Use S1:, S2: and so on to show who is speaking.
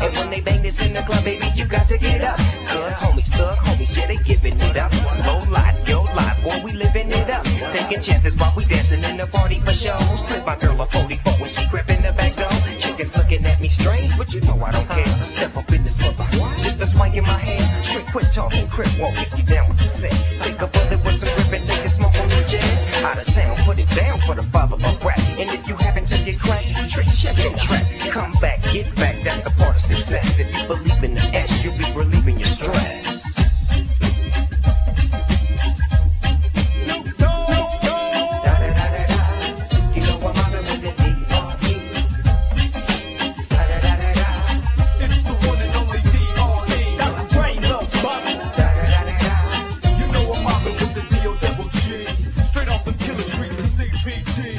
S1: And when they bang this in the club, baby, you got to get up. Cause homies, thug homies, yeah, they giving it up. Low life, yo life, boy, we living it up. Taking chances while we dancing in the party for show. Slip my girl a 44 when she gripping the back door. Chickens looking at me strange, but you know I don't care. Step up in this mother, just a swing in my hand. Straight quit talking, crip won't get you down with the set. Take a bullet with some grip and take a smoke on the jet. Out of town, put it down for the father of rap. And if you happen to get cracked, trick, check and track. Come back, get back, that's the part of success. If you believe in the S, you'll be relieving your stress.
S2: Straight off the killer street, the CPG.